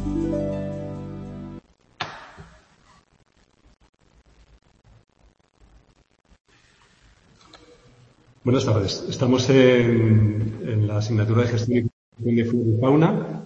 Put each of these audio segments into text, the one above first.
Buenas tardes. Estamos en la asignatura de gestión de flora y fauna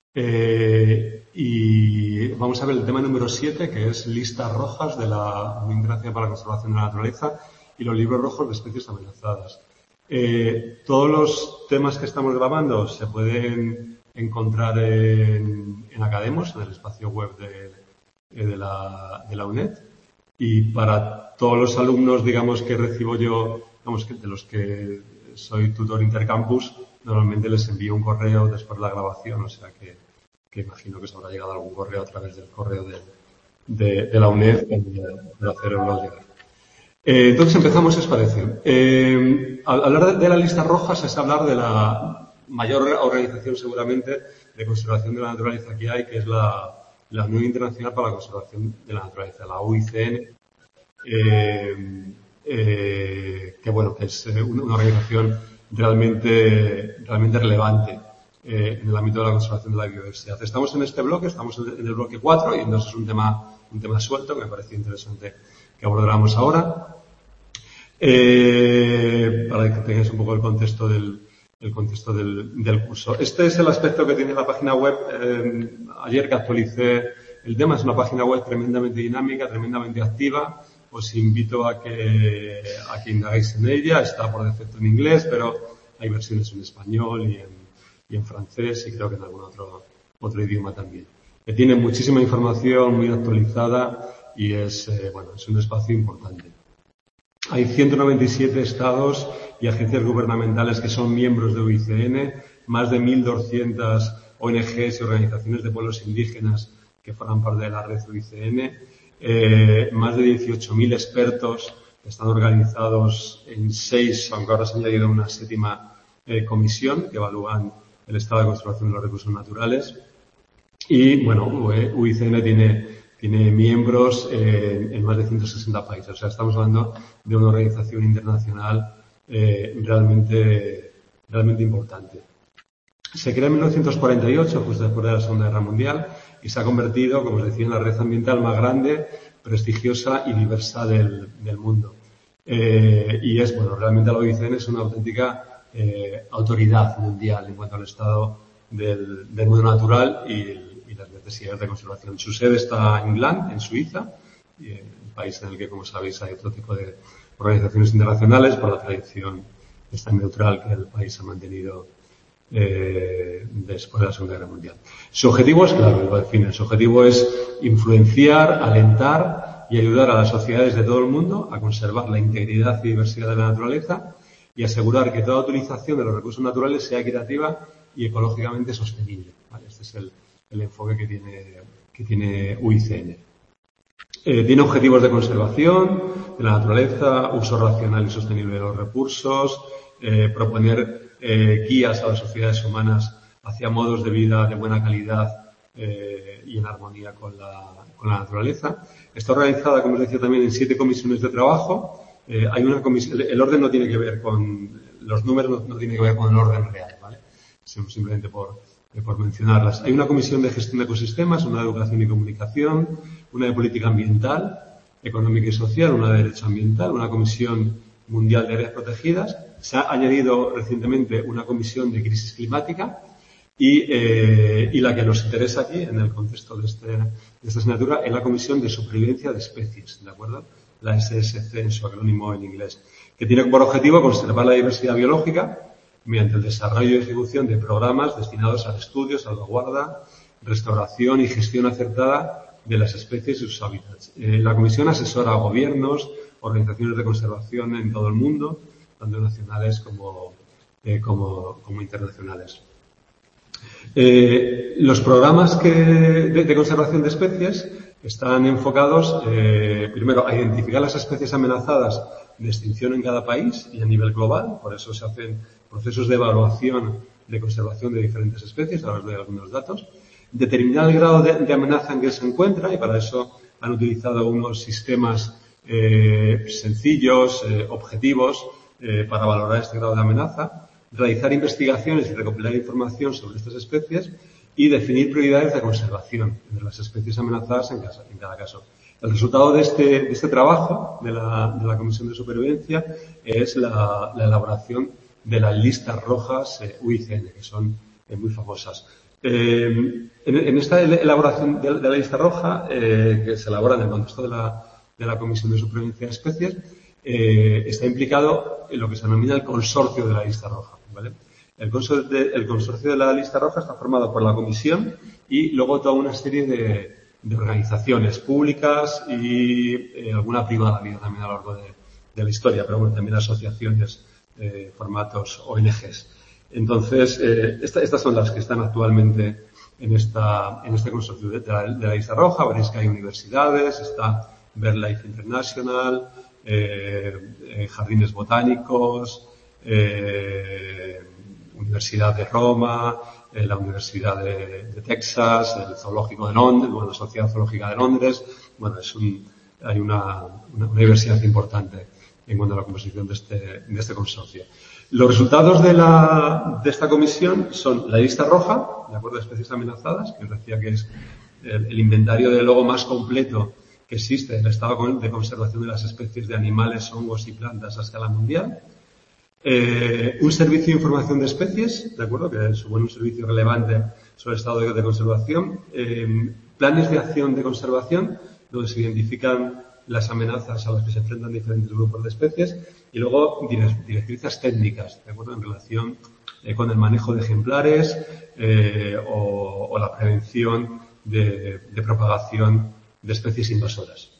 y vamos a ver el tema número 7, que es listas rojas de la Unión Internacional para la Conservación de la Naturaleza y los libros rojos de especies amenazadas. Todos los temas que estamos grabando se pueden encontrar en Academos, en el espacio web de la UNED, y para todos los alumnos, digamos, que recibo yo, digamos, de los que soy tutor intercampus, normalmente les envío un correo después de la grabación, o sea que imagino que os habrá llegado algún correo a través del correo de la UNED para hacerlo llegar. Entonces empezamos, ¿os parece? Hablar de la lista roja es hablar de la mayor organización seguramente de conservación de la naturaleza que hay, que es la Unión Internacional para la Conservación de la Naturaleza, la UICN, que bueno, que es una organización realmente relevante en el ámbito de la conservación de la biodiversidad. Estamos en este bloque, estamos en el bloque 4 y entonces es un tema suelto que me parece interesante que abordáramos ahora. Para que tengáis un poco el contexto del curso. Este es el aspecto que tiene la página web. Ayer que actualicé el tema, es una página web tremendamente dinámica, tremendamente activa. Os invito a que indaguéis en ella. Está por defecto en inglés, pero hay versiones en español y en francés y creo que en algún otro idioma también. Tiene muchísima información muy actualizada y es un espacio importante. Hay 197 estados y agencias gubernamentales que son miembros de UICN, más de 1.200 ONGs y organizaciones de pueblos indígenas que forman parte de la red UICN, más de 18.000 expertos que están organizados en 6, aunque ahora se ha añadido una 7ª comisión que evalúan el estado de conservación de los recursos naturales. Y, bueno, UICN tiene miembros en más de 160 países. O sea, estamos hablando de una organización internacional realmente importante. Se crea en 1948, justo después de la Segunda Guerra Mundial, y se ha convertido, como os decía, en la red ambiental más grande, prestigiosa y diversa del mundo. Y realmente la UICN es una auténtica autoridad mundial en cuanto al estado del mundo natural y las necesidades de conservación. Su sede está en Gland, en Suiza, el país en el que, como sabéis, hay otro tipo de organizaciones internacionales por la tradición esta neutral que el país ha mantenido después de la Segunda Guerra Mundial. Su objetivo es claro, lo define. Su objetivo es influenciar, alentar y ayudar a las sociedades de todo el mundo a conservar la integridad y diversidad de la naturaleza y asegurar que toda utilización de los recursos naturales sea equitativa y ecológicamente sostenible. ¿Vale? Este es el enfoque que tiene UICN. Tiene objetivos de conservación de la naturaleza, uso racional y sostenible de los recursos, proponer guías a las sociedades humanas hacia modos de vida de buena calidad y en armonía con la naturaleza. Está organizada, como os decía, también en 7 comisiones de trabajo. Hay una comisión, el orden no tiene que ver con los números, no tiene que ver con el orden real, ¿vale? Simplemente por mencionarlas. Hay una comisión de gestión de ecosistemas, una de educación y comunicación, una de política ambiental, económica y social, una de derecho ambiental, una comisión mundial de áreas protegidas. Se ha añadido recientemente una comisión de crisis climática y la que nos interesa aquí, en el contexto de esta asignatura, es la comisión de supervivencia de especies, ¿de acuerdo? La SSC en su acrónimo en inglés, que tiene por objetivo conservar la diversidad biológica mediante el desarrollo y ejecución de programas destinados al estudio, salvaguarda, restauración y gestión acertada de las especies y sus hábitats. La comisión asesora a gobiernos, organizaciones de conservación en todo el mundo, tanto nacionales como internacionales. Los programas de conservación de especies están enfocados, primero, a identificar las especies amenazadas de extinción en cada país y a nivel global. Por eso se hacen procesos de evaluación de conservación de diferentes especies. Ahora os doy algunos datos. Determinar el grado de amenaza en que se encuentra, y para eso han utilizado unos sistemas sencillos, objetivos, para valorar este grado de amenaza. Realizar investigaciones y recopilar información sobre estas especies y definir prioridades de conservación entre las especies amenazadas en cada caso. El resultado de este trabajo de la Comisión de Supervivencia es la elaboración de las listas rojas UICN, que son muy famosas. En esta elaboración de la lista roja, que se elabora en el contexto de la Comisión de Supervivencia de Especies, está implicado en lo que se denomina el consorcio de la lista roja, ¿vale? El consorcio de la lista roja está formado por la Comisión y luego toda una serie de organizaciones públicas y alguna privada ha habido también a lo largo de la historia, pero bueno, también asociaciones, formatos ONGs. Entonces, estas son las que están actualmente en este consorcio de la lista roja. Veréis que hay universidades, está BirdLife International, jardines botánicos, Universidad de Roma, la Universidad de Texas, el Zoológico de Londres, bueno, la Sociedad Zoológica de Londres. Bueno, hay una diversidad importante en cuanto a la composición de este consorcio. Los resultados de esta comisión son la lista roja, de acuerdo a especies amenazadas, que os decía que es el inventario de logo más completo que existe en el estado de conservación de las especies de animales, hongos y plantas a escala mundial. Un servicio de información de especies, ¿de acuerdo? Que supone un servicio relevante sobre el estado de conservación. Planes de acción de conservación, donde se identifican las amenazas a las que se enfrentan diferentes grupos de especies. Y luego directrices técnicas, ¿de acuerdo? En relación con el manejo de ejemplares o la prevención de propagación de especies invasoras.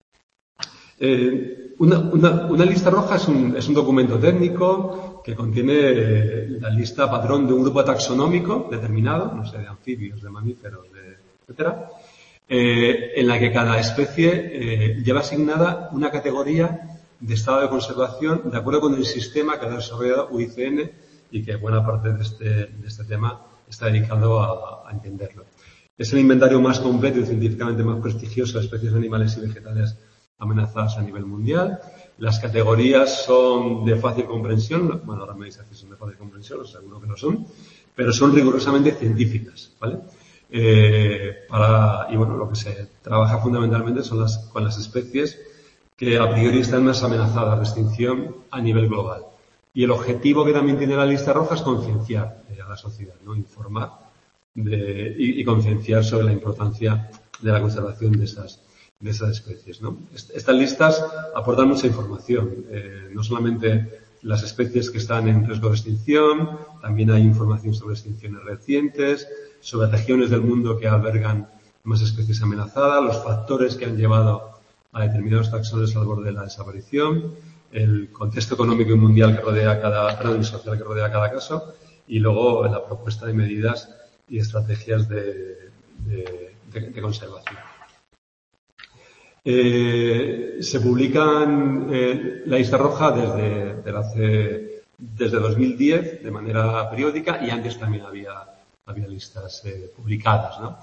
Una lista roja es un documento técnico que contiene la lista patrón de un grupo taxonómico determinado, no sé, de anfibios, de mamíferos, etcétera, en la que cada especie lleva asignada una categoría de estado de conservación de acuerdo con el sistema que ha desarrollado UICN y que buena parte de este tema está dedicado a entenderlo. Es el inventario más completo y científicamente más prestigioso de especies animales y vegetales amenazadas a nivel mundial. Las categorías son de fácil comprensión, bueno, ahora me dice que son de fácil comprensión, os seguro que no son, pero son rigurosamente científicas, ¿vale? Y bueno, lo que se trabaja fundamentalmente son con las especies que a priori están más amenazadas de extinción a nivel global. Y el objetivo que también tiene la lista roja es concienciar a la sociedad, ¿no? Informar y concienciar sobre la importancia de la conservación de esas especies, ¿no? Estas listas aportan mucha información, no solamente las especies que están en riesgo de extinción, también hay información sobre extinciones recientes, sobre regiones del mundo que albergan más especies amenazadas, los factores que han llevado a determinados taxones al borde de la desaparición, el contexto económico y mundial que rodea social que rodea cada caso, y luego la propuesta de medidas y estrategias de conservación. Se publican la lista roja desde 2010 de manera periódica y antes también había listas publicadas, ¿no?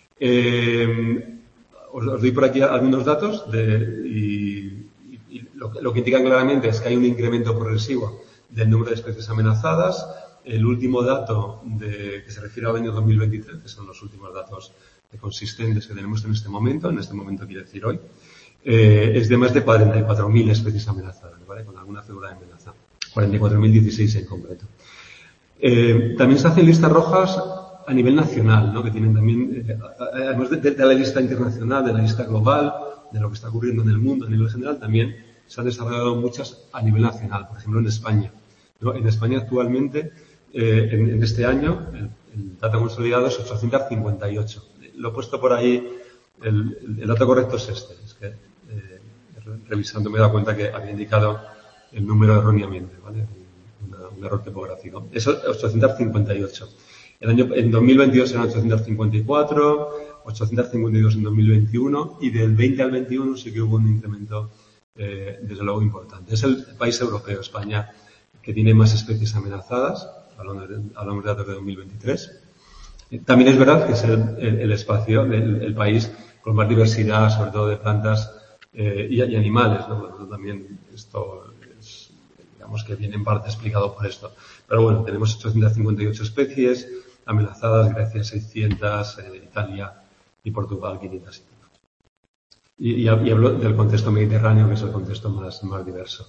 Os doy por aquí algunos datos y lo que indican claramente es que hay un incremento progresivo del número de especies amenazadas. El último dato que se refiere al año 2023, que son los últimos datos consistentes que tenemos en este momento quiere decir hoy, es de más de 44.000 especies amenazadas, ¿vale? Con alguna figura de amenaza. 44.016 en concreto. También se hacen listas rojas a nivel nacional, ¿no? Que tienen también, además de la lista internacional, de la lista global, de lo que está ocurriendo en el mundo a nivel general, también se han desarrollado muchas a nivel nacional, por ejemplo en España, ¿no? En España actualmente, en este año, el dato consolidado es 858. Lo he puesto por ahí, el dato correcto es este, es que revisando me he dado cuenta que había indicado el número erróneamente, ¿vale? Un error tipográfico. Es 858. En 2022 eran 854, 852 en 2021 y del 20 al 21 sí que hubo un incremento, desde luego, importante. Es el país europeo, España, que tiene más especies amenazadas, hablamos de datos de 2023. También es verdad que es el país con más diversidad, sobre todo de plantas y animales, ¿no? Bueno, también esto digamos que viene en parte explicado por esto. Pero bueno, tenemos 858 especies, amenazadas, Grecia 600, Italia y Portugal 500. Y hablo del contexto mediterráneo, que es el contexto más diverso.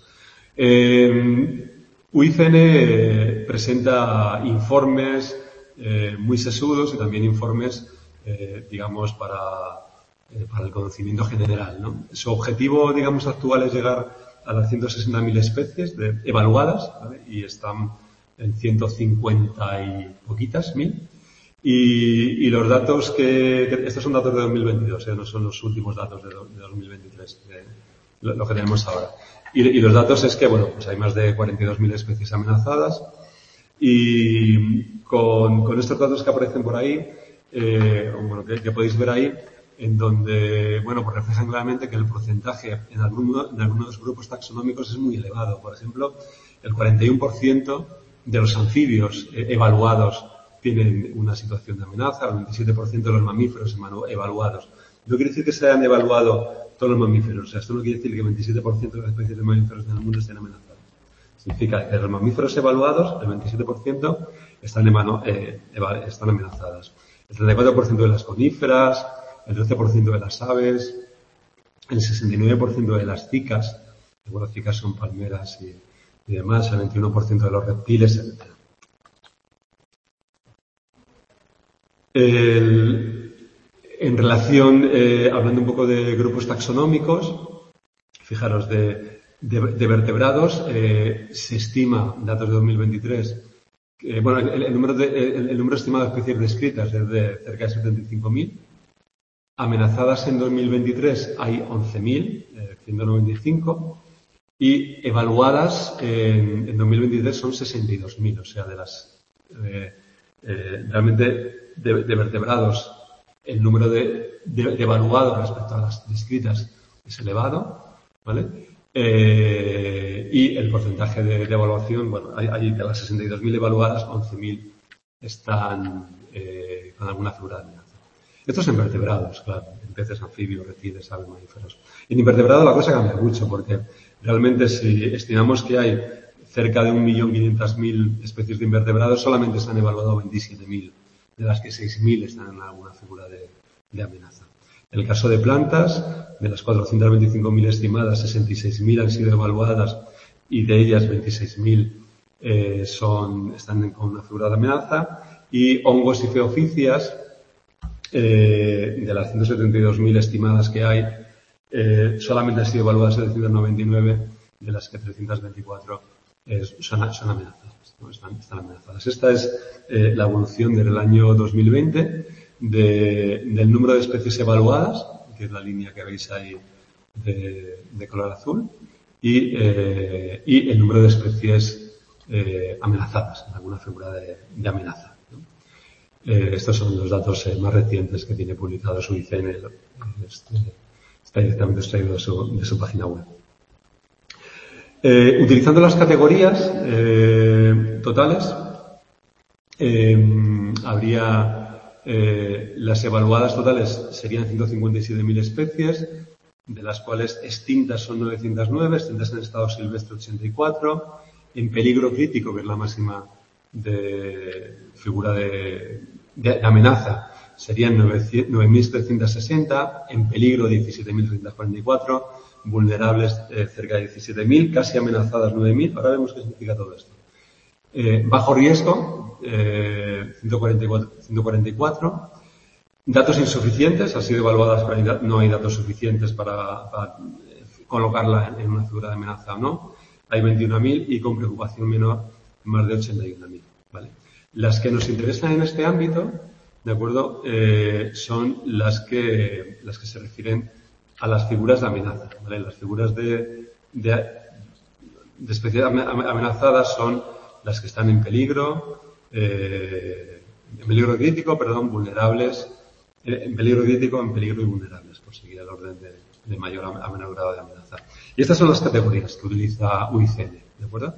UICN presenta informes muy sesudos y también informes, digamos, para el conocimiento general, ¿no? Su objetivo, digamos, actual es llegar a las 160.000 especies evaluadas, ¿vale? Y están en 150 y poquitas mil. Y los datos estos son datos de 2022, no son los últimos datos de 2023, lo que tenemos ahora. Y los datos es que, bueno, pues hay más de 42.000 especies amenazadas y con estos datos que aparecen por ahí, bueno, que podéis ver ahí, en donde, bueno, pues reflejan claramente que el porcentaje en algunos de los grupos taxonómicos es muy elevado. Por ejemplo, el 41% de los anfibios evaluados tienen una situación de amenaza, el 27% de los mamíferos evaluados. No quiere decir que se hayan evaluado todos los mamíferos, o sea, esto no quiere decir que el 27% de las especies de mamíferos en el mundo estén amenazadas. Significa que los mamíferos evaluados, el 27%, están amenazadas. El 34% de las coníferas, el 12% de las aves, el 69% de las cicas, las cicas son palmeras y demás, el 21% de los reptiles, etc. En relación, hablando un poco de grupos taxonómicos, fijaros, de vertebrados, se estima, datos de 2023, bueno, el número estimado de especies descritas es de cerca de 75.000. Amenazadas en 2023 hay 11.195 y evaluadas en 2023 son 62.000, o sea, de las realmente de vertebrados el número de evaluados respecto a las descritas es elevado, ¿vale? Y el porcentaje de evaluación, bueno, hay de las 62.000 evaluadas, 11.000 están con alguna figura de amenaza. Esto es en vertebrados, claro, en peces, anfibios, reptiles, aves, mamíferos. En invertebrados la cosa cambia mucho, porque realmente si estimamos que hay cerca de 1.500.000 especies de invertebrados, solamente se han evaluado 27.000, de las que 6.000 están en alguna figura de amenaza. En el caso de plantas, de las 425.000 estimadas, 66.000 han sido evaluadas y de ellas 26.000 están con una figura de amenaza. Y hongos y feoficias, de las 172.000 estimadas que hay, solamente han sido evaluadas 799, de las que 324 son amenazadas, ¿no? Están amenazadas. Esta es la evolución del año 2020 del número de especies evaluadas, que es la línea que veis ahí de color azul, y el número de especies amenazadas, en alguna figura de amenaza, ¿no? Estos son los datos más recientes que tiene publicados UICN. Está directamente extraído de su página web. Utilizando las categorías totales, habría las evaluadas totales serían 157.000 especies, de las cuales extintas son 909, extintas en estado silvestre 84, en peligro crítico, que es la máxima de figura de amenaza, serían 9.760, en peligro 17.344, vulnerables cerca de 17.000, casi amenazadas 9.000. Ahora vemos qué significa todo esto. Bajo riesgo, 144. Datos insuficientes, han sido evaluadas, pero no hay datos suficientes para colocarla en una figura de amenaza o no. Hay 21.000 y con preocupación menor más de 81.000. ¿Vale? Las que nos interesan en este ámbito, ¿de acuerdo? Son las que se refieren a las figuras de amenaza, ¿vale? Las figuras de especies amenazadas son las que están en peligro crítico, vulnerables, en peligro crítico, en peligro y vulnerables, por seguir el orden de mayor a menor grado de amenaza. Y estas son las categorías que utiliza UICN, ¿de acuerdo?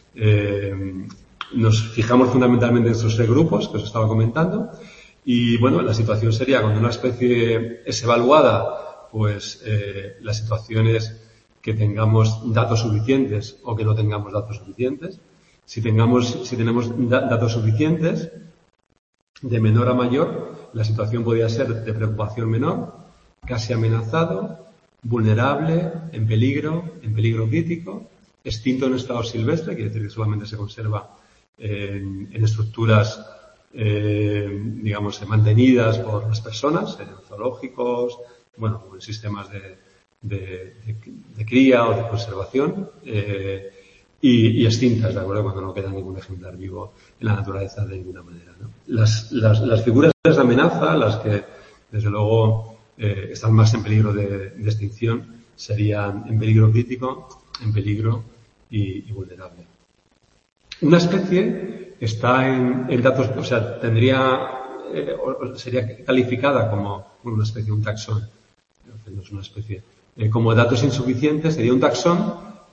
Nos fijamos fundamentalmente en estos tres grupos que os estaba comentando y, bueno, la situación sería cuando una especie es evaluada, pues la situación es que tengamos datos suficientes o que no tengamos datos suficientes. Si tenemos datos suficientes, De menor a mayor, la situación podría ser de preocupación menor, casi amenazado, vulnerable, en peligro crítico, extinto en estado silvestre, quiere decir que solamente se conserva en estructuras, digamos, mantenidas por las personas, en zoológicos, bueno, en sistemas de cría o de conservación, y extintas, ¿de acuerdo? Cuando no queda ningún ejemplar vivo en la naturaleza de ninguna manera, ¿no? Las figuras de amenaza, las que desde luego están más en peligro de extinción, serían en peligro crítico, en peligro y vulnerable. Una especie está en datos, o sea, sería calificada como una especie, un taxón, no es una especie, como datos insuficientes, sería un taxón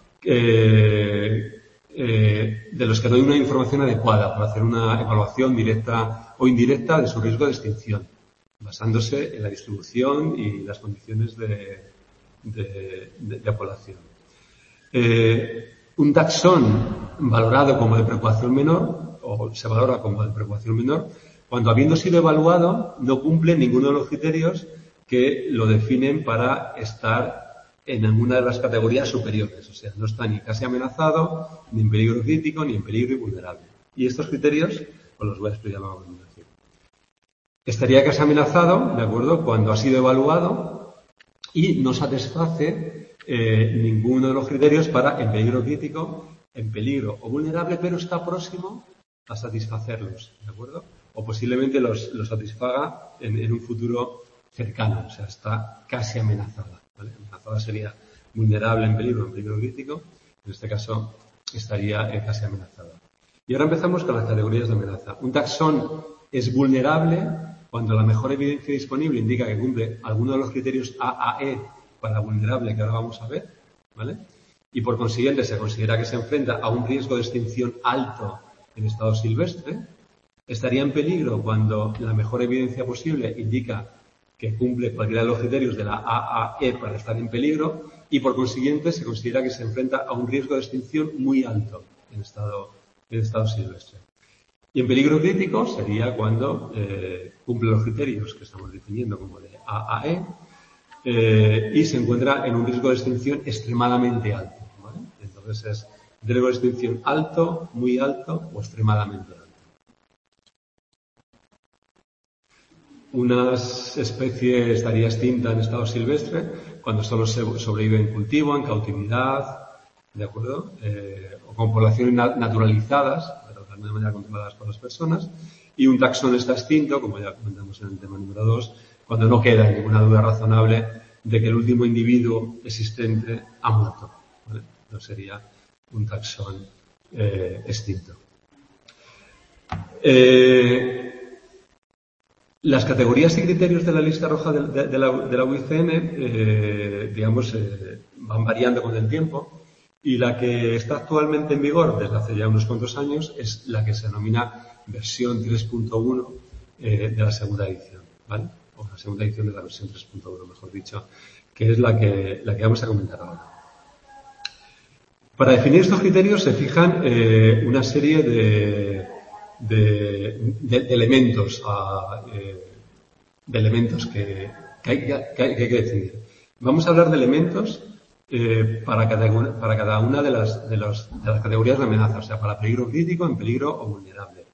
de los que no hay una información adecuada para hacer una evaluación directa o indirecta de su riesgo de extinción, basándose en la distribución y las condiciones de población. Un taxón valorado como de preocupación menor, o se valora como de preocupación menor, cuando habiendo sido evaluado no cumple ninguno de los criterios que lo definen para estar en alguna de las categorías superiores. O sea, no está ni casi amenazado, ni en peligro crítico, ni en peligro y vulnerable. Y estos criterios os los voy a explicar a continuación. Estaría casi amenazado, ¿de acuerdo?, cuando ha sido evaluado y no satisface ninguno de los criterios para en peligro crítico, en peligro o vulnerable, pero está próximo a satisfacerlos, ¿de acuerdo? O posiblemente los satisfaga en un futuro cercano, o sea, está casi amenazada, ¿vale? Amenazada sería vulnerable, en peligro crítico. En este caso estaría casi amenazada. Y ahora empezamos con las categorías de amenaza. Un taxón es vulnerable cuando la mejor evidencia disponible indica que cumple alguno de los criterios AAE para vulnerable que ahora vamos a ver, ¿vale? Y por consiguiente se considera que se enfrenta a un riesgo de extinción alto en estado silvestre. Estaría en peligro cuando la mejor evidencia posible indica que cumple cualquiera de los criterios de la AAE para estar en peligro, y por consiguiente se considera que se enfrenta a un riesgo de extinción muy alto en estado silvestre. Y en peligro crítico sería cuando cumple los criterios que estamos definiendo como de AAE y se encuentra en un riesgo de extinción extremadamente alto, ¿vale? Entonces es riesgo de extinción alto, muy alto o extremadamente alto. Una especie estaría extinta en estado silvestre cuando solo sobrevive en cultivo, en cautividad, ¿de acuerdo? O con poblaciones naturalizadas, pero de alguna manera controladas por las personas. Y un taxón está extinto, como ya comentamos en el tema número 2, cuando no queda ninguna duda razonable de que el último individuo existente ha muerto, ¿vale? No sería un taxón extinto. Las categorías y criterios de la lista roja de la UICN, van variando con el tiempo, y la que está actualmente en vigor desde hace ya unos cuantos años es la que se denomina versión 3.1 de la segunda edición, ¿vale? O la segunda edición de la versión 3.1, mejor dicho, que es la que vamos a comentar ahora. Para definir estos criterios se fijan una serie de elementos, de elementos que hay que definir. Vamos a hablar de elementos para cada una de las categorías de amenaza, o sea, para peligro crítico, en peligro o vulnerable.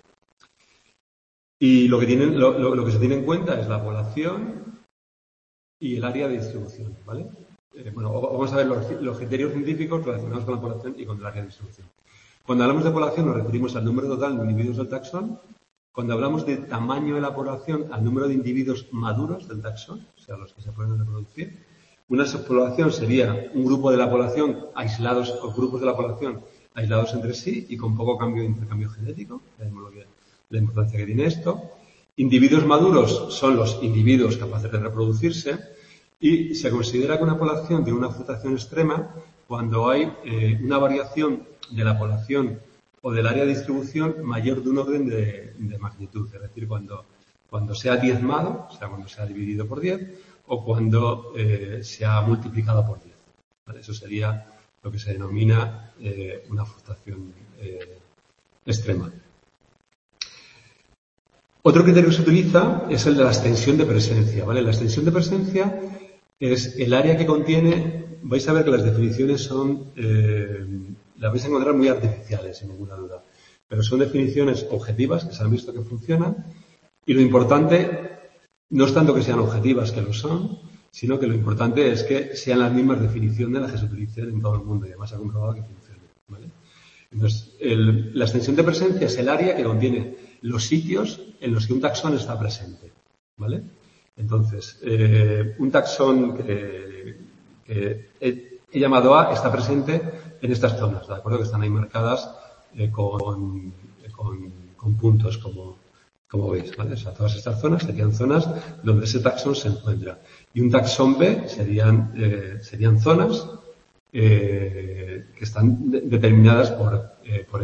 Y lo que se tiene en cuenta es la población y el área de distribución, ¿vale? Vamos a ver los criterios científicos relacionados con la población y con el área de distribución. Cuando hablamos de población nos referimos al número total de individuos del taxón. Cuando hablamos de tamaño de la población, al número de individuos maduros del taxón, o sea, los que se pueden reproducir. Una subpoblación sería un grupo de la población aislados, o grupos de la población aislados entre sí y con poco cambio de intercambio genético. Vemos la importancia que tiene esto. Individuos maduros son los individuos capaces de reproducirse, y se considera que una población tiene una fluctuación extrema cuando hay una variación de la población o del área de distribución mayor de un orden de magnitud, es decir, cuando se ha diezmado, o sea, cuando se ha dividido por 10, o cuando se ha multiplicado por 10. ¿Vale? Eso sería lo que se denomina una fluctuación extrema. Otro criterio que se utiliza es el de la extensión de presencia, ¿vale? La extensión de presencia es el área que contiene. Vais a ver que las definiciones son, las vais a encontrar muy artificiales, sin ninguna duda, pero son definiciones objetivas que se han visto que funcionan, y lo importante no es tanto que sean objetivas, que lo son, sino que lo importante es que sean las mismas definiciones las que se utilicen en todo el mundo, y además se ha comprobado que funcionan, ¿vale? Entonces, la extensión de presencia es el área que contiene los sitios en los que un taxón está presente, ¿vale? Entonces, un taxón que he llamado A está presente en estas zonas, ¿de acuerdo? Que están ahí marcadas con puntos, como veis, ¿vale? O sea, todas estas zonas serían zonas donde ese taxón se encuentra. Y un taxón B serían zonas que están determinadas por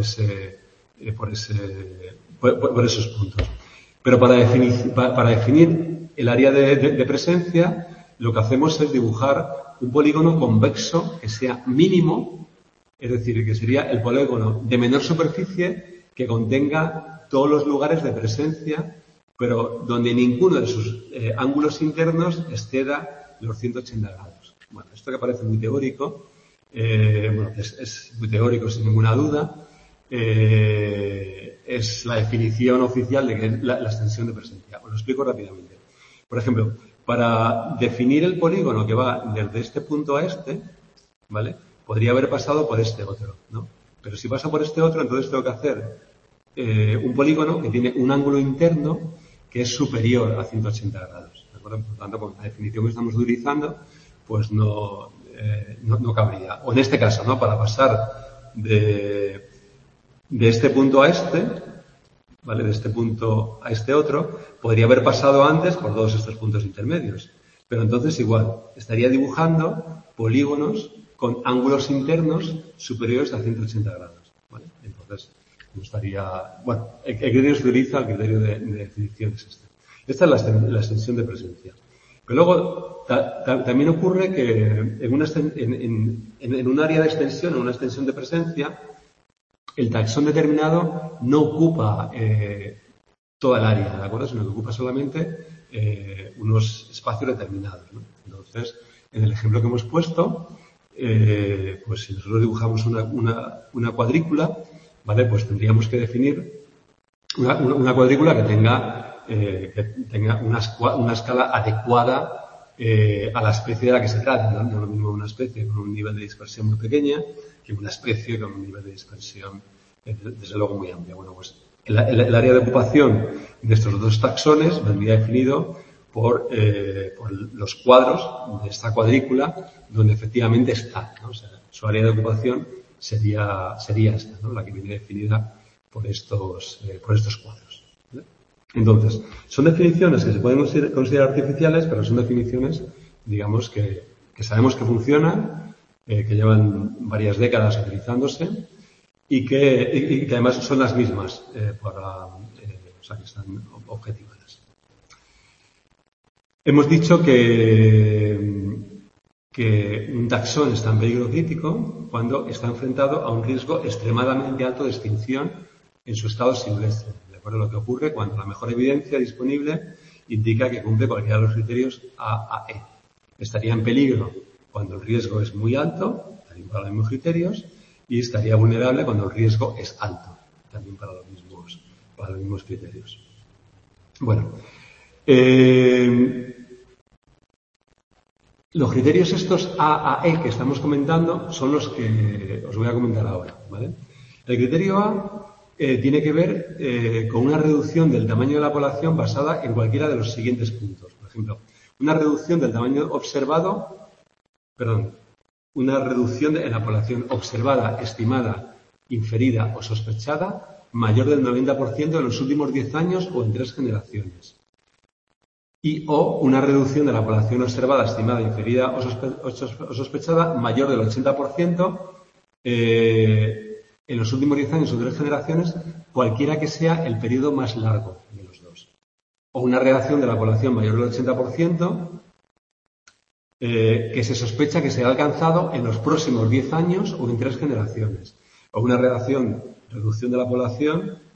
esos puntos. Pero para definir el área de presencia, lo que hacemos es dibujar un polígono convexo que sea mínimo, es decir, que sería el polígono de menor superficie que contenga todos los lugares de presencia, pero donde ninguno de sus ángulos internos exceda los 180 grados. Bueno, esto que parece muy teórico, es muy teórico sin ninguna duda, es la definición oficial de que es la extensión de presencia. Os lo explico rápidamente. Por ejemplo, para definir el polígono que va desde este punto a este, ¿vale? Podría haber pasado por este otro, ¿no? Pero si pasa por este otro, entonces tengo que hacer un polígono que tiene un ángulo interno que es superior a 180 grados, ¿de acuerdo? Por lo tanto, con la definición que estamos utilizando, pues no cabría. O en este caso, ¿no? Para pasar de este punto a este, ¿vale? De este punto a este otro, podría haber pasado antes por todos estos puntos intermedios. Pero entonces igual, estaría dibujando polígonos con ángulos internos superiores a 180 grados, ¿vale? Entonces, no estaría. Bueno, el criterio se utiliza, el criterio de definición es este. Esta es la extensión de presencia. Pero luego también ocurre que en un área de extensión, en una extensión de presencia, el taxón determinado no ocupa toda el área, ¿de acuerdo? Sino que ocupa solamente unos espacios determinados, ¿no? Entonces, en el ejemplo que hemos puesto, pues si nosotros dibujamos una cuadrícula, ¿vale? Pues tendríamos que definir una cuadrícula que tenga una escala adecuada a la especie de la que se trata, ¿no? No es lo mismo una especie con un nivel de dispersión muy pequeña que una especie con un nivel de dispersión desde luego muy amplio. Bueno, pues el área de ocupación de estos dos taxones vendría definido por los cuadros de esta cuadrícula donde efectivamente está, ¿no? O sea, su área de ocupación sería esta, ¿no? La que viene definida por estos cuadros, ¿vale? Entonces, son definiciones que se pueden considerar artificiales, pero son definiciones, digamos, que sabemos que funcionan, que llevan varias décadas utilizándose y que además son las mismas o sea, que están objetivadas. Hemos dicho que un taxón está en peligro crítico cuando está enfrentado a un riesgo extremadamente alto de extinción en su estado silvestre. ¿De acuerdo? Lo que ocurre cuando la mejor evidencia disponible indica que cumple cualquiera de los criterios A a E. Estaría en peligro cuando el riesgo es muy alto, también para los mismos criterios, y estaría vulnerable cuando el riesgo es alto, también para los mismos criterios. Bueno, los criterios estos A a E que estamos comentando son los que os voy a comentar ahora, ¿vale? El criterio A tiene que ver con una reducción del tamaño de la población basada en cualquiera de los siguientes puntos. Por ejemplo, una reducción del tamaño una reducción en la población observada, estimada, inferida o sospechada mayor del 90% en los últimos 10 años o en 3 generaciones. O una reducción de la población observada, estimada, inferida o sospechada mayor del 80% en los últimos 10 años o 3 generaciones, cualquiera que sea el periodo más largo de los dos. O una reducción de la población mayor del 80% que se sospecha que será alcanzado en los próximos 10 años o en 3 generaciones. O una reducción de la población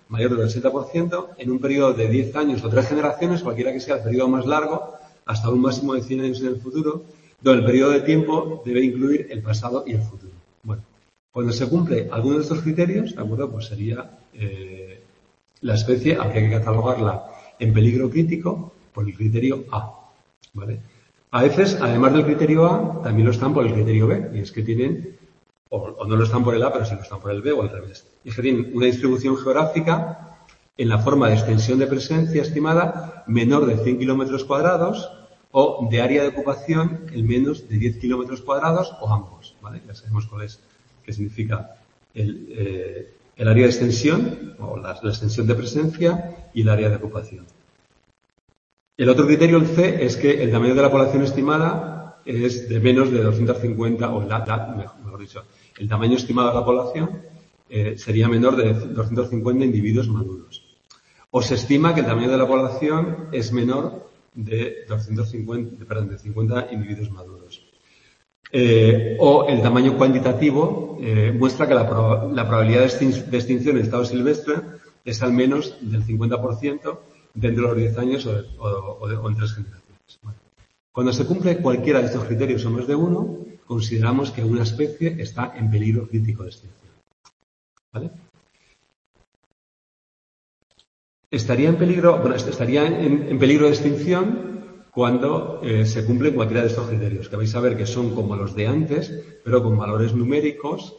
mayor del 80% en un periodo de 10 años o 3 generaciones, cualquiera que sea el periodo más largo, hasta un máximo de 100 años en el futuro, donde el periodo de tiempo debe incluir el pasado y el futuro. Bueno, cuando se cumple alguno de estos criterios, ¿de acuerdo? Pues sería la especie, habría que catalogarla en peligro crítico por el criterio A, ¿vale? A veces, además del criterio A, también lo están por el criterio B, y es que tienen, o no lo están por el A, pero sí lo están por el B o al revés. Y es que tienen una distribución geográfica en la forma de extensión de presencia estimada menor de 100 kilómetros cuadrados o de área de ocupación en menos de 10 kilómetros cuadrados o ambos, ¿vale? Ya sabemos cuál es, qué significa el área de extensión o la extensión de presencia y el área de ocupación. El otro criterio, el C, es que el tamaño de la población estimada es de menos de 250, o mejor dicho, el tamaño estimado de la población sería menor de 250 individuos maduros. O se estima que el tamaño de la población es menor de 50 individuos maduros. O el tamaño cuantitativo muestra que la probabilidad de extinción en estado silvestre es al menos del 50% dentro de los 10 años o en 3 generaciones. Bueno, cuando se cumple cualquiera de estos criterios o más de uno, consideramos que una especie está en peligro crítico de extinción. ¿Vale? Estaría en peligro de extinción cuando se cumplen cualquiera de estos criterios, que vais a ver que son como los de antes, pero con valores numéricos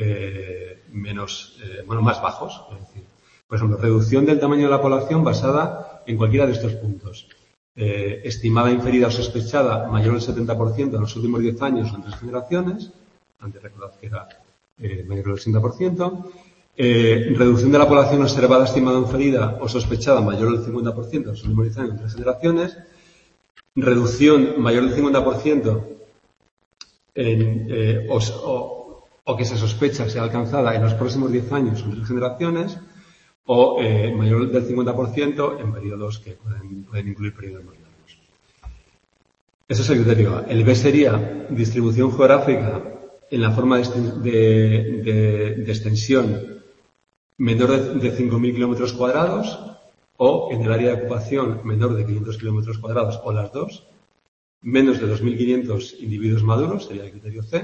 más bajos. Es decir, por ejemplo, reducción del tamaño de la población basada en cualquiera de estos puntos. Estimada, inferida o sospechada mayor del 70% en los últimos 10 años o en 3 generaciones. Antes recordad que era mayor del 80%. Reducción de la población observada, estimada, inferida o sospechada mayor del 50% en los últimos 10 años o en 3 generaciones. Reducción mayor del 50% o que se sospecha sea alcanzada en los próximos 10 años o en 3 generaciones. O mayor del 50% en periodos que pueden incluir periodos más largos. Ese es el criterio A. El B sería distribución geográfica en la forma de extensión menor de 5.000 kilómetros cuadrados o en el área de ocupación menor de 500 kilómetros cuadrados o las dos, menos de 2.500 individuos maduros, sería el criterio C,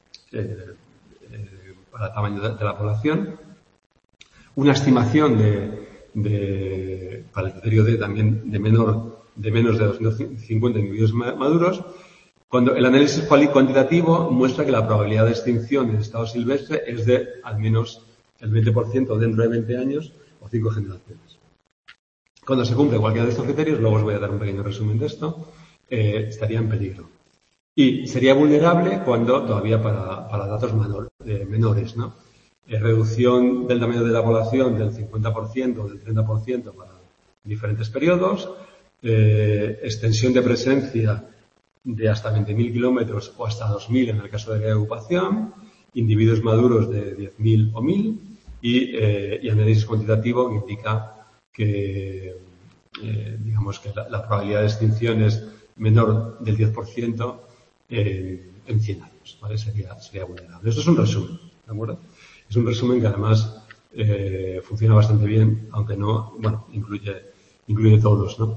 para el tamaño de la población. Una estimación para el criterio D también de menos de 250 individuos maduros, cuando el análisis cuantitativo muestra que la probabilidad de extinción en estado silvestre es de al menos el 20% dentro de 20 años o 5 generaciones. Cuando se cumple cualquiera de estos criterios, luego os voy a dar un pequeño resumen de esto, estaría en peligro. Y sería vulnerable cuando todavía para datos menores, ¿no? Reducción del tamaño de la población del 50% o del 30% para diferentes periodos, extensión de presencia de hasta 20.000 kilómetros o hasta 2.000 en el caso de área de ocupación, individuos maduros de 10.000 o 1.000 y análisis cuantitativo que indica que la probabilidad de extinción es menor del 10% en 100 años, ¿vale? Sería vulnerable. Esto es un resumen, ¿de acuerdo? Es un resumen que además funciona bastante bien, aunque no, incluye todos, ¿no?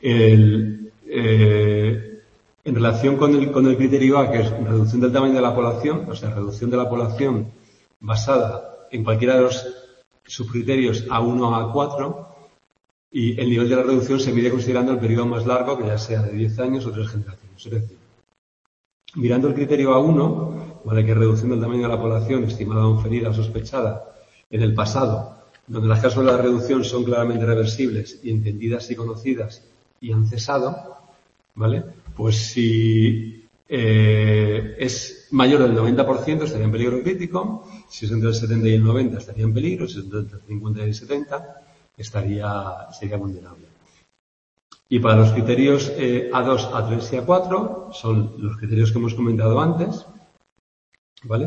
En relación con el criterio A, que es reducción del tamaño de la población, o sea, reducción de la población basada en cualquiera de los subcriterios A1 a A4, y el nivel de la reducción se mide considerando el periodo más largo, que ya sea de 10 años o 3 generaciones. Es decir, mirando el criterio A1, ¿vale?, que es reducción del tamaño de la población estimada o inferida o sospechada en el pasado, donde las causas de la reducción son claramente reversibles y entendidas y conocidas y han cesado, ¿vale? Pues si es mayor del 90% estaría en peligro crítico, si es entre el 70 y el 90 estaría en peligro, si es entre el 50 y el 70 sería vulnerable. Y para los criterios A2, A3 y A4 son los criterios que hemos comentado antes, ¿vale?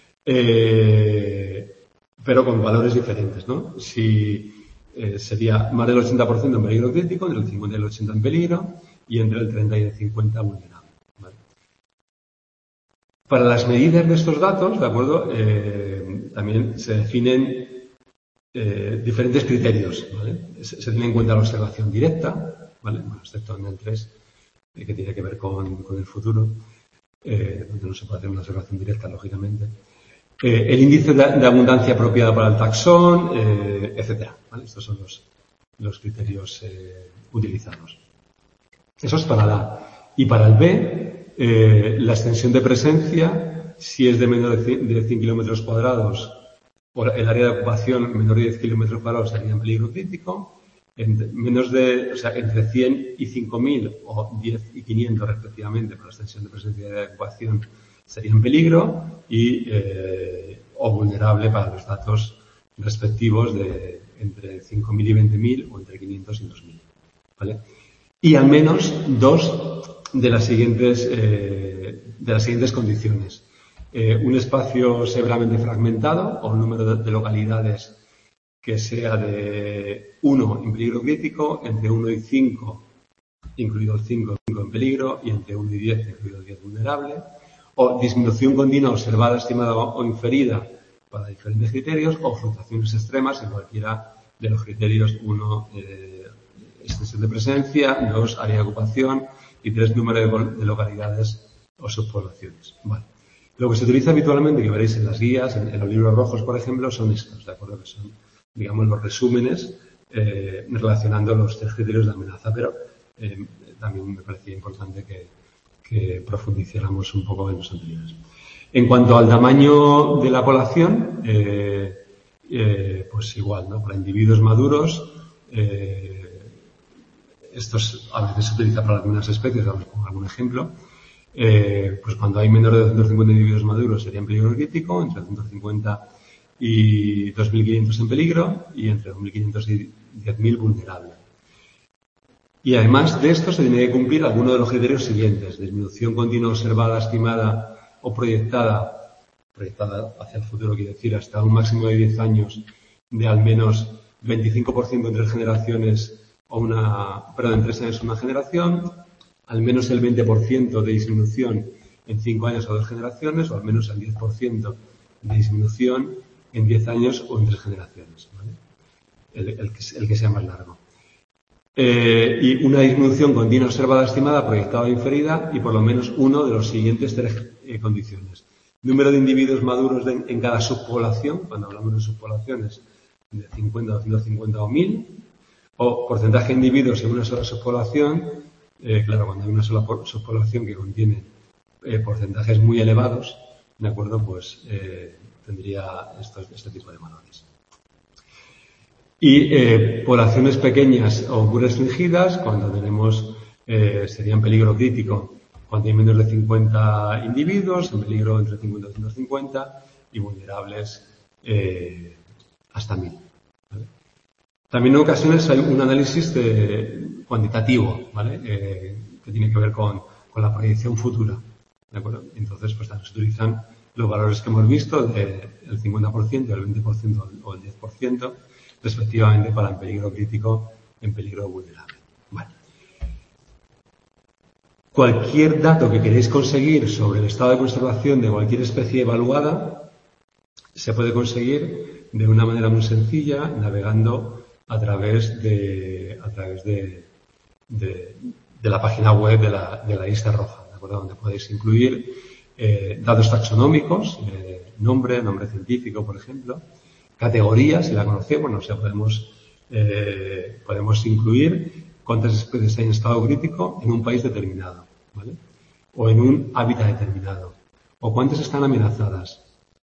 Pero con valores diferentes, ¿no? Si sería más del 80% en peligro crítico, entre el 50 y el 80 en peligro y entre el 30 y el 50 vulnerable, ¿vale? Para las medidas de estos datos, ¿de acuerdo? También se definen diferentes criterios, ¿vale? Se tiene en cuenta la observación directa, ¿vale? Bueno, excepto en el 3, que tiene que ver con el futuro, donde no se puede hacer una observación directa, lógicamente. El índice de abundancia apropiada para el taxón, etcétera, ¿vale? Estos son los criterios utilizados. Eso es para la A. Y para el B, la extensión de presencia, si es de menos de 100 kilómetros cuadrados, o el área de ocupación menor de 10 kilómetros cuadrados sería en peligro crítico, entre 100 y 5.000 o 10 y 500 respectivamente por la extensión de presencia de ocupación sería en peligro o vulnerable para los datos respectivos de entre 5.000 y 20.000 o entre 500 y 2.000, ¿vale? Y al menos dos de las siguientes condiciones. Un espacio severamente fragmentado o un número de localidades que sea de 1 en peligro crítico, entre 1 y 5, incluido el 5 en peligro, y entre 1 y 10, incluido el 10 vulnerable, o disminución continua observada, estimada o inferida para diferentes criterios, o fluctuaciones extremas en cualquiera de los criterios: 1, extensión de presencia; 2, área de ocupación; y 3, número de localidades o subpoblaciones. Vale. Lo que se utiliza habitualmente, que veréis en las guías, en los libros rojos, por ejemplo, son estos, ¿de acuerdo? Que son, digamos, los resúmenes relacionando los 3 criterios de amenaza, pero también me parecía importante que profundizáramos un poco en los anteriores. En cuanto al tamaño de la población, pues igual, ¿no? Para individuos maduros, estos a veces se utiliza para algunas especies, vamos a poner algún ejemplo. Pues cuando hay menos de 250 individuos maduros sería en peligro crítico, entre 250 y 2.500 en peligro, y entre 2.500 y 10.000 vulnerable. Y además de esto se tiene que cumplir alguno de los criterios siguientes: disminución continua observada, estimada o proyectada hacia el futuro, quiere decir hasta un máximo de 10 años, de al menos 25% en 3 generaciones en 3 años una generación, al menos el 20% de disminución en 5 años o 2 generaciones, o al menos el 10% de disminución en 10 años o en 3 generaciones, ¿vale? El que sea más largo. Y una disminución continua observada, estimada, proyectada o inferida, y por lo menos uno de los siguientes 3 condiciones: número de individuos maduros en cada subpoblación, cuando hablamos de subpoblaciones de 50, 250 o 1.000, o porcentaje de individuos en una sola subpoblación. Claro, cuando hay una sola subpoblación que contiene porcentajes muy elevados, ¿de acuerdo? Pues tendría este tipo de valores. Y poblaciones pequeñas o muy restringidas, cuando tenemos, sería en peligro crítico cuando hay menos de 50 individuos, en peligro entre 50 y 250, y vulnerables hasta 1.000. ¿Vale? También en ocasiones hay un análisis cuantitativo, ¿vale? Que tiene que ver con la proyección futura, ¿de acuerdo? Entonces, pues también se utilizan los valores que hemos visto, del 50%, el 20% o el 10%, respectivamente, para en peligro crítico, en peligro vulnerable. Vale. Cualquier dato que queréis conseguir sobre el estado de conservación de cualquier especie evaluada se puede conseguir de una manera muy sencilla, navegando a través de la página web de la lista roja, ¿de acuerdo? Donde podéis incluir datos taxonómicos, nombre científico, por ejemplo, categorías, si la conocemos, no sé, podemos incluir cuántas especies hay en estado crítico en un país determinado, ¿vale? O en un hábitat determinado, o cuántas están amenazadas,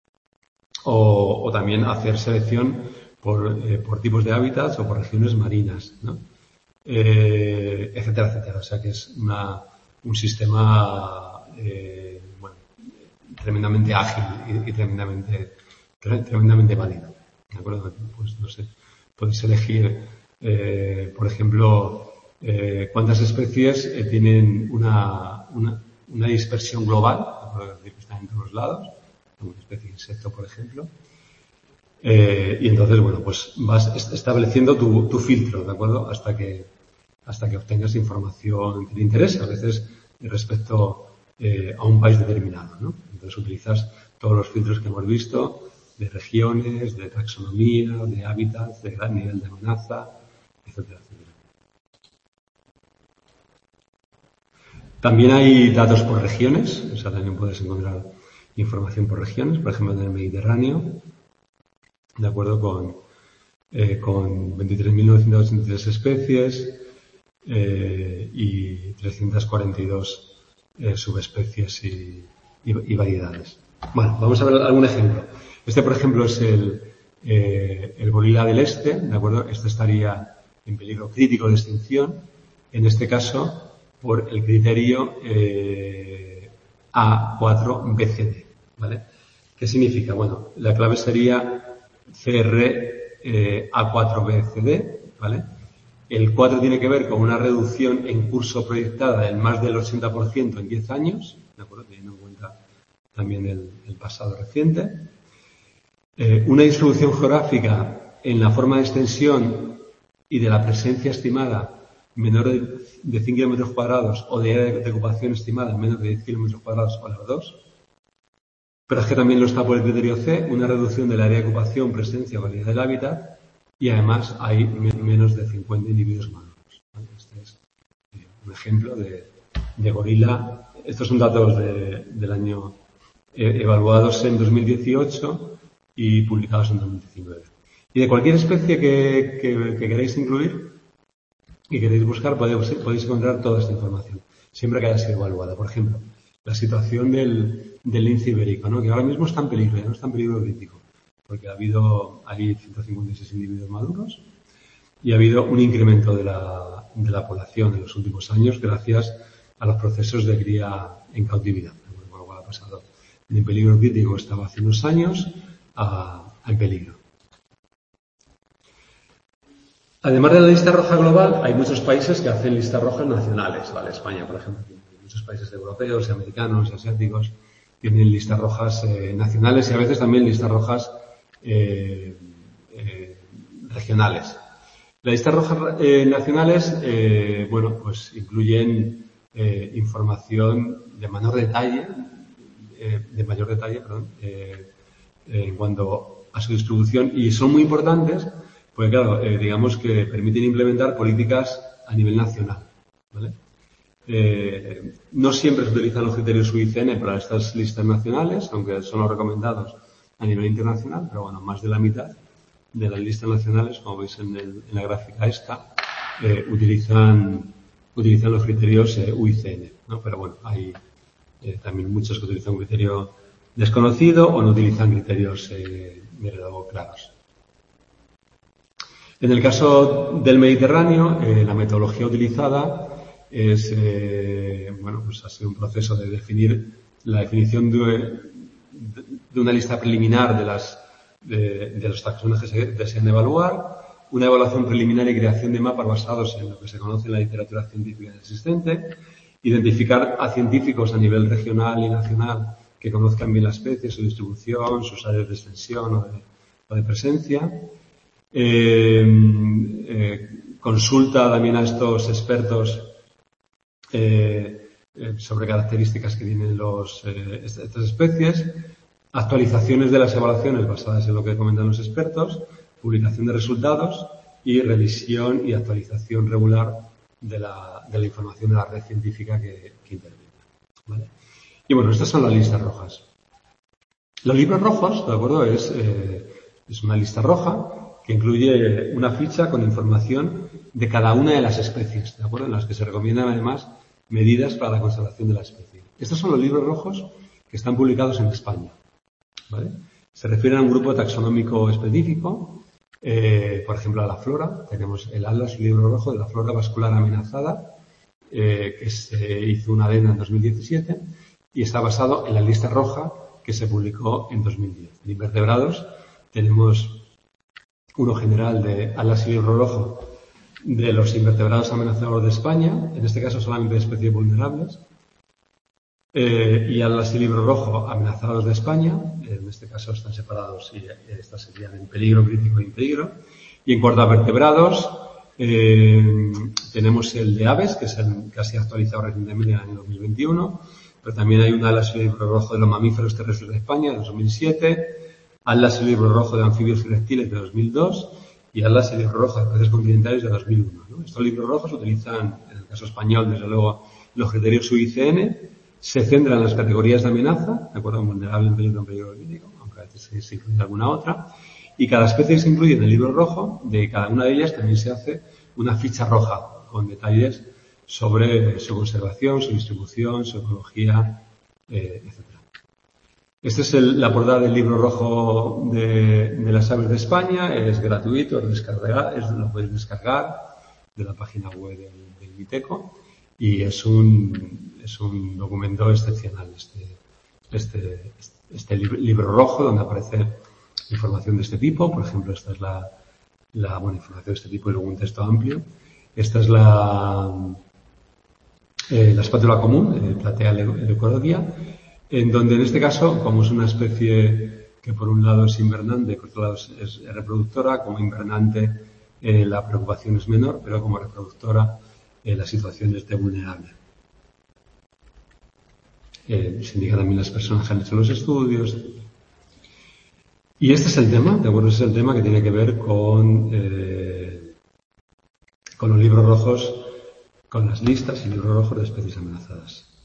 o también hacer selección por tipos de hábitats o por regiones marinas, ¿no? Etcétera, etcétera. O sea que es un sistema tremendamente ágil y tremendamente válido. ¿De acuerdo? Pues no sé, podéis elegir, por ejemplo, cuántas especies tienen una dispersión global, es decir, que están en todos lados, una especie de insecto, por ejemplo. Y entonces, bueno, pues vas estableciendo tu filtro, ¿de acuerdo? Hasta que obtengas información que te interese, a veces respecto a un país determinado, ¿no? Entonces utilizas todos los filtros que hemos visto de regiones, de taxonomía, de hábitats, de gran nivel de amenaza, etcétera, etcétera. También hay datos por regiones, o sea, también puedes encontrar información por regiones, por ejemplo, en el Mediterráneo, de acuerdo con 23.983 especies y 342 subespecies y variedades. Bueno, vamos a ver algún ejemplo. Este, por ejemplo, es el gorila del este, ¿de acuerdo? Este estaría en peligro crítico de extinción, en este caso por el criterio A4BCD, ¿vale? ¿Qué significa? Bueno, la clave sería CR A4BCD, ¿vale? El 4 tiene que ver con una reducción en curso proyectada del más del 80% en 10 años, ¿de acuerdo? Teniendo en cuenta también el pasado reciente. Una distribución geográfica en la forma de extensión y de la presencia estimada menor de 100 kilómetros cuadrados o de área de ocupación estimada menos de 10 kilómetros cuadrados o las dos. Pero es que también lo está por el criterio C, una reducción del área de ocupación, presencia o calidad del hábitat, y además hay menos de 50 individuos maduros. Este es un ejemplo de gorila. Estos son datos del año evaluados en 2018 y publicados en 2019. Y de cualquier especie que queráis incluir y queréis buscar, podéis encontrar toda esta información, siempre que haya sido evaluada. Por ejemplo, la situación del lince ibérico, ¿no? Que ahora mismo está en peligro, ya no está en peligro crítico, porque hay 156 individuos maduros y ha habido un incremento de la población en los últimos años gracias a los procesos de cría en cautividad. Con lo cual ha pasado de peligro crítico, estaba hace unos años, al peligro. Además de la lista roja global, hay muchos países que hacen listas rojas nacionales, ¿vale? España, por ejemplo, muchos países europeos, americanos, asiáticos, tienen listas rojas nacionales y a veces también listas rojas regionales. Las listas rojas nacionales, pues incluyen información de mayor detalle, en cuanto a su distribución, y son muy importantes porque, claro, digamos que permiten implementar políticas a nivel nacional, ¿vale? No siempre se utilizan los criterios UICN para estas listas nacionales, aunque son los recomendados a nivel internacional, pero bueno, más de la mitad de las listas nacionales, como veis en la gráfica esta, utilizan los criterios UICN, ¿no? Pero bueno, hay también muchos que utilizan un criterio desconocido o no utilizan criterios claros. En el caso del Mediterráneo, la metodología utilizada es, ha sido un proceso de definir la definición de una lista preliminar de los taxones que se desean evaluar, una evaluación preliminar y creación de mapas basados en lo que se conoce en la literatura científica existente, identificar a científicos a nivel regional y nacional que conozcan bien la especie, su distribución, sus áreas de extensión o de presencia. Consulta también a estos expertos sobre características que tienen estas especies, actualizaciones de las evaluaciones basadas en lo que comentan los expertos, publicación de resultados y revisión y actualización regular de la información de la red científica que interviene, ¿vale? Y bueno, estas son las listas rojas. Los libros rojos, ¿de acuerdo? Es una lista roja que incluye una ficha con información de cada una de las especies, ¿de acuerdo? En las que se recomiendan además medidas para la conservación de la especie. Estos son los libros rojos que están publicados en España, ¿vale? Se refieren a un grupo taxonómico específico, por ejemplo a la flora. Tenemos el Atlas, libro rojo de la flora vascular amenazada, que se hizo una adenda en 2017 y está basado en la lista roja que se publicó en 2010. En invertebrados tenemos uno general de Atlas y libro rojo de los invertebrados amenazados de España, en este caso solamente de especies vulnerables, y Atlas y libro rojo amenazados de España, en este caso están separados y estas serían en peligro crítico y en peligro. Y en cuanto a vertebrados, tenemos el de aves, que es el que ha sido actualizado recientemente en el año 2021, pero también hay un Atlas y libro rojo de los mamíferos terrestres de España, de 2007, Atlas el libro rojo de anfibios y reptiles de 2002 y Atlas el libro rojo de peces continentales de 2001. ¿no? Estos libros rojos utilizan, en el caso español, desde luego, los criterios UICN, se centran en las categorías de amenaza, de acuerdo, vulnerable, en peligro crítico, aunque a veces se incluye alguna otra, y cada especie que se incluye en el libro rojo, de cada una de ellas también se hace una ficha roja con detalles sobre su conservación, su distribución, su ecología, etc. Esta es la portada del libro rojo de las aves de España. Es gratuito, lo podéis descargar de la página web del Miteco y es un documento excepcional este libro rojo donde aparece información de este tipo. Por ejemplo, esta es la información de este tipo y luego un texto amplio. Esta es la espátula común, Platea leucorodia, en donde en este caso, como es una especie que por un lado es invernante y por otro lado es reproductora, como invernante la preocupación es menor, pero como reproductora la situación es de vulnerable. Se indica también las personas que han hecho los estudios. Y este es el tema, ¿de acuerdo? Este es el tema que tiene que ver con los libros rojos, con las listas y libros rojos de especies amenazadas.